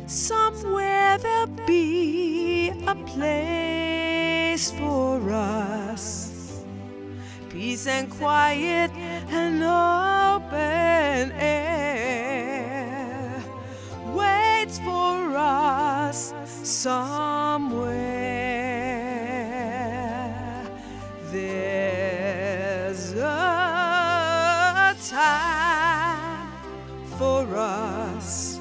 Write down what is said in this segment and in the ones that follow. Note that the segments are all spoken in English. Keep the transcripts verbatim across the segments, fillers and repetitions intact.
Somewhere there'll be a place for us, peace and quiet and open air waits for us somewhere. There's a time for us.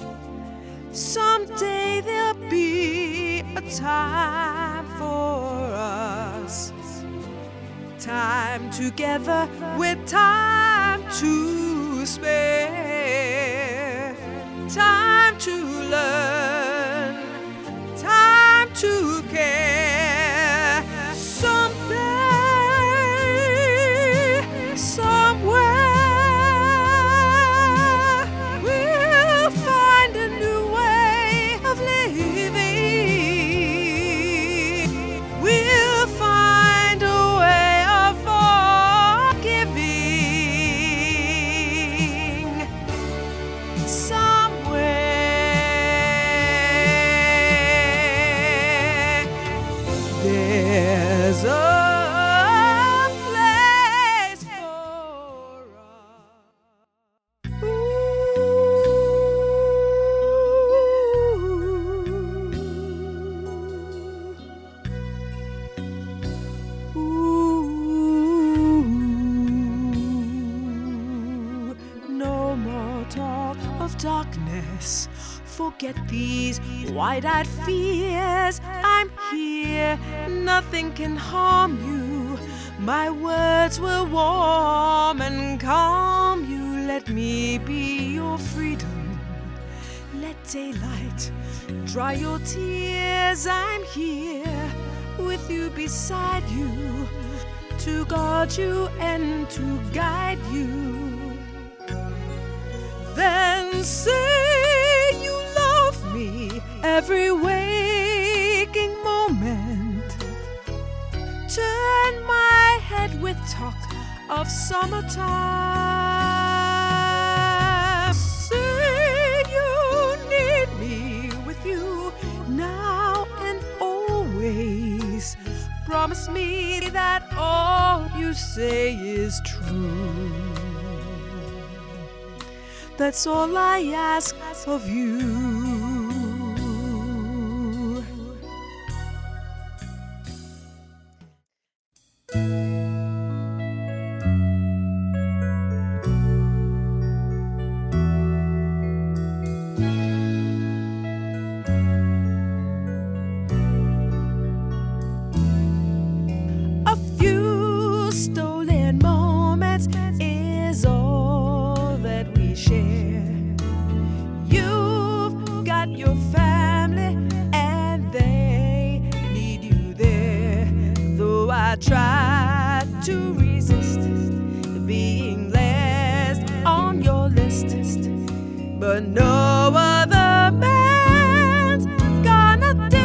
Someday there'll be a time for us. Time together with time to spare. Time to learn. Time to care. Someday, somewhere, we'll find a new way of living. We'll find a way of forgiving. Somewhere there's a place for us. Ooh. Ooh. No more talk of darkness. Forget these wide-eyed fears. I'm here, nothing can harm you. My words will warm and calm you. Let me be your freedom. Let daylight dry your tears. I'm here with you, beside you, to guard you and to guide you. Then say you love me every waking moment. Turn my head with talk of summertime. Say you need me with you now and always. Promise me that all you say is true. That's all I ask of you. A few stolen moments is all that we share. You've got your family and they need you there. Though I try to resist being last on your list, but no other man's gonna do.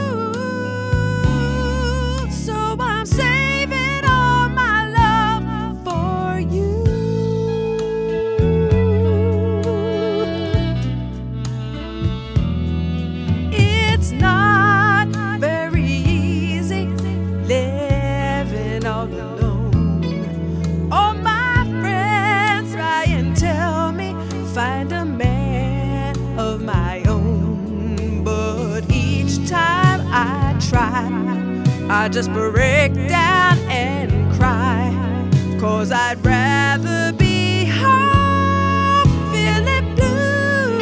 So I'm saving all my love for you. It's not very easy living all alone. All my friends try and tell me find a man of my own, but each time I try, I just break down and cry, 'cause I'd rather be home feeling blue.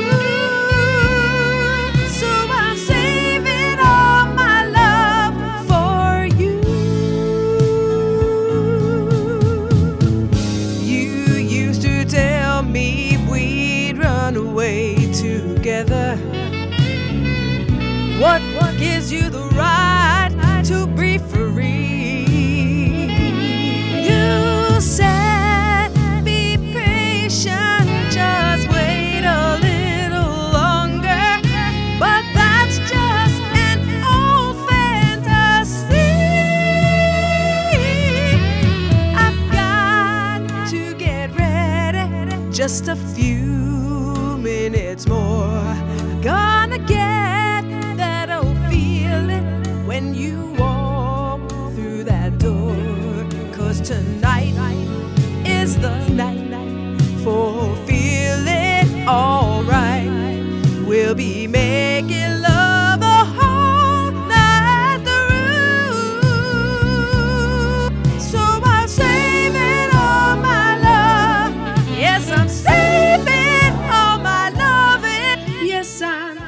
So I'm saving all my love for you. You used to tell me we'd run away together. What gives you the right to be free? You said be patient, just wait a little longer, but that's just an old fantasy. I've got to get ready, just a few minutes more. Gonna gonna get that old feeling when you walk through that door. 'Cause tonight is the night for feeling alright. We'll be making love the whole night through. So I'm saving all my love. Yes, I'm saving all my loving. Yes, I'm.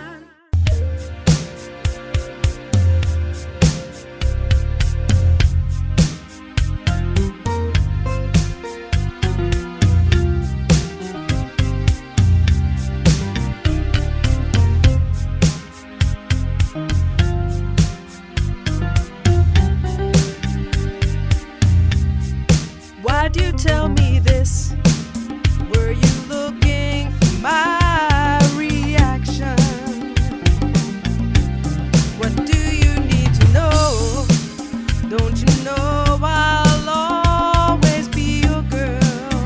Why'd you tell me this? Were you looking for my reaction? What do you need to know? Don't you know I'll always be your girl?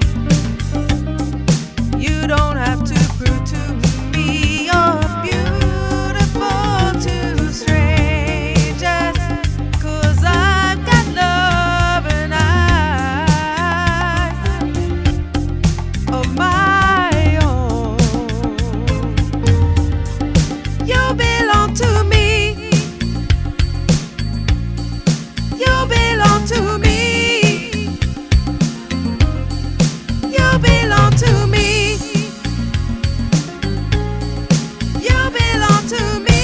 You don't have to prove to me you're beautiful to strangers. 'Cause I got love and eyes of my own. You belong to me. You belong to me. You belong to me. You belong to me.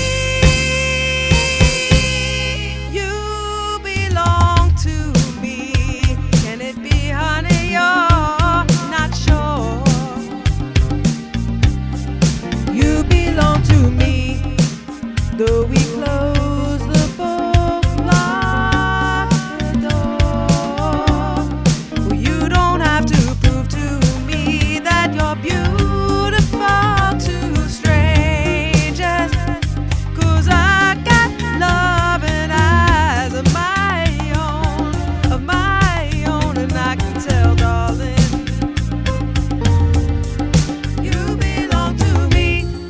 You belong to me. Can it be, honey? You're not sure. You belong to me. Though we close the book, lock the door. Well, you don't have to prove to me that you're beautiful to strangers. 'Cause I got love and eyes of my own, of my own, and I can tell, darling, you belong to me.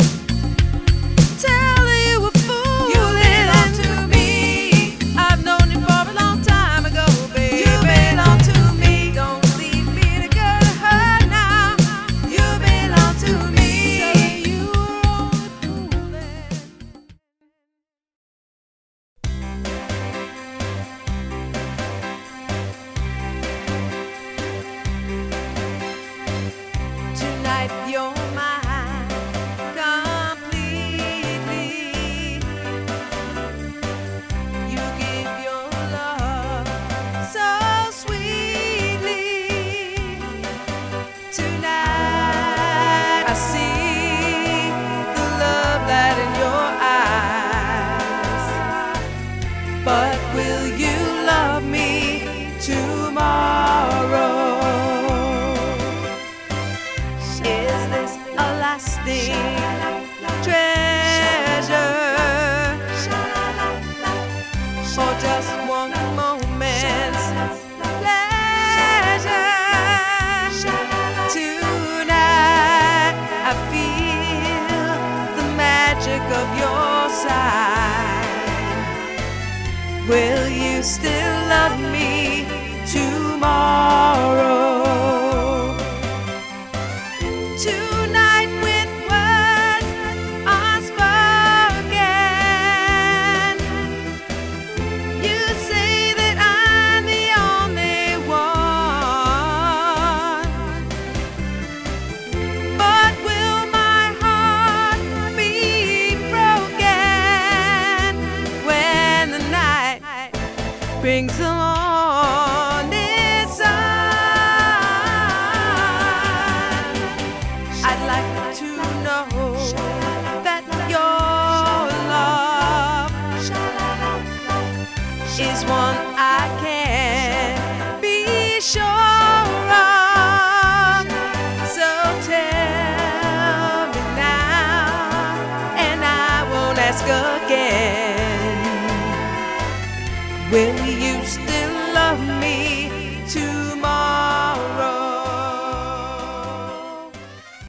Tell you a fool, you belong to me. I've known you for a long time ago, baby. You belong to me. Don't leave me to go to her now. You belong to me. So you were fooling. Tonight you're mine completely. You give your love so sweetly. Tonight I see the love light in your eyes. But will you love me tomorrow? Is this a lasting treasure, or just one moment's pleasure? Tonight I feel the magic of your side. Will you still love me tomorrow? Tonight with words unspoken, you say that I'm the only one. But will my heart be broken when the night brings the morning sun? I'd like to know that your love is one I can be sure of. So tell me now, and I won't ask again. Will you stay?